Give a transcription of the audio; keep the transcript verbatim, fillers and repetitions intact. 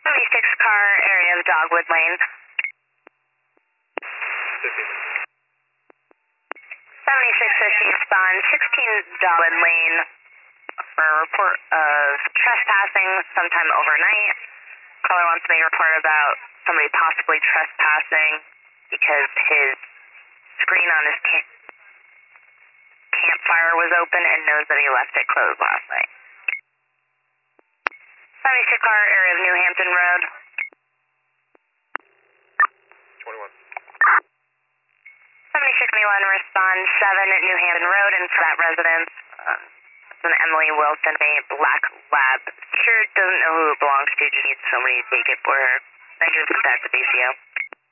seventy-six car area of Dogwood Lane. seventy-six fifty respond, sixteen Dogwood Lane for a report of trespassing sometime overnight. Caller wants to make a report about somebody possibly trespassing because his screen on his camp campfire was open and knows that he left it closed last night. seventy-six car area of New Hampton Road. twenty-one. seventy-six twenty-one respond seven at New Hampton Road, and for that residence, um, it's an Emily Wilson, a black lab. Sure doesn't know who it belongs to, just needs somebody to take it for her. Negative contact with A C O.